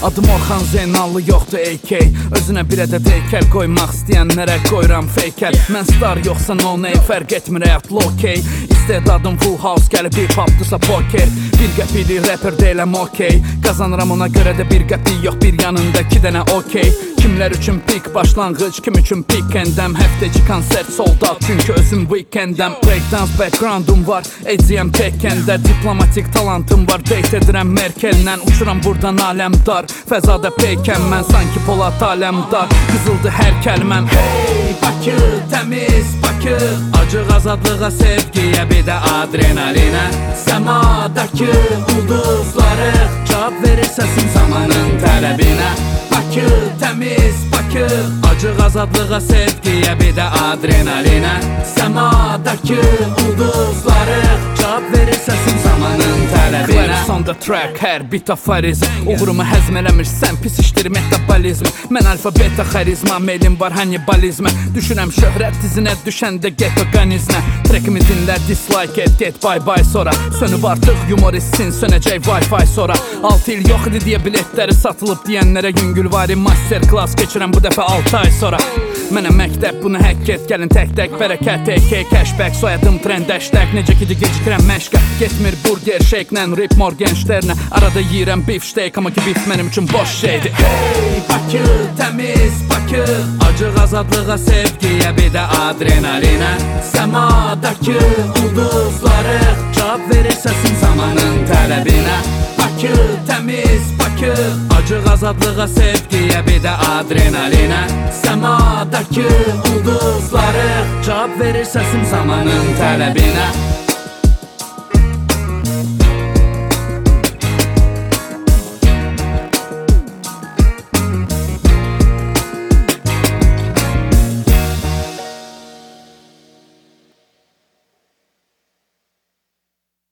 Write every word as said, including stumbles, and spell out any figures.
Adım Orxan Zeynallı, yoxdur A K. Özünə bir ədəd heykəl qoymaq istəyənlərə qoyuram feykəl. Mən star yoxsa no name, fərq etmir həyat low-key. İstedadım full house, gəlib hip-hopdursa poker. Bir qəpili rapper deyiləm okey. Qazanıram ona görə də bir qəpi yox, bir yanında iki dənə okey. Kimlər üçün pik başlanğıc, kim üçün pik endəm. Həftəci konsert sold out, çünki özüm weekendəm. Breakdance backgroundum var, eciyəm tekkəndə. Diplomatik talantım var, date edirəm Merkellə. Uçuram buradan aləm dar, fəzada peykəm mən. Sanki Polat aləmdar, qızıldı hər kəlməm. Hey Bakı, təmiz Bakı, acıq azadlığa, sevgiyə, bir də adrenalinə. Səmadakı ulduzları cavab verir səsim zamanın tələbinə. Bakı, təmiz Bakı, acıq azadlığa, sevgiyə, bir də adrenalinə. Səmadakı ulduzları cavab verir səsim zamanın tələbinə. Claps on the track, hər bit afarizm. Uğurumu həzm eləmirsən, pis işdir metabolizm. Mən alfa beta xarizma, meylim var hannibalizmə. Düşürəm şöhrət dizinə, düşəndə get organizmə. Trackimi dinlər, dislike et, get bye bye sonra. Sönüb artıq yumoristin, sönəcək Wi-Fi sonra. altı il yox idi deyə biletləri satılıb deyənlərə yüngülvari masterclass keçirəm bu dəfə altı ay sonra. Mənə məktəb, bunu həkk et, gəlin tək-tək bərəkət, A K, cashback, soyadım trend, hashtag. Necə ki də gecikirəm məşqə, getmir burger, shake'lə, rip Morgensternə. Arada yiyirəm beef steak, amma ki beef mənim üçün boş şeydir. Hey Bakı, təmiz Bakı, acıq azadlığa, sevgiyə, bir də adrenalinə. Səmadakı ulduzları cavab verir səsim zamanın tələbinə. Bakı, təmiz Bakı, acıq azadlığa, sevgiyə, bir də adrenalinə. Səmadakı ulduzları cavab verir səsim zamanın tələbinə.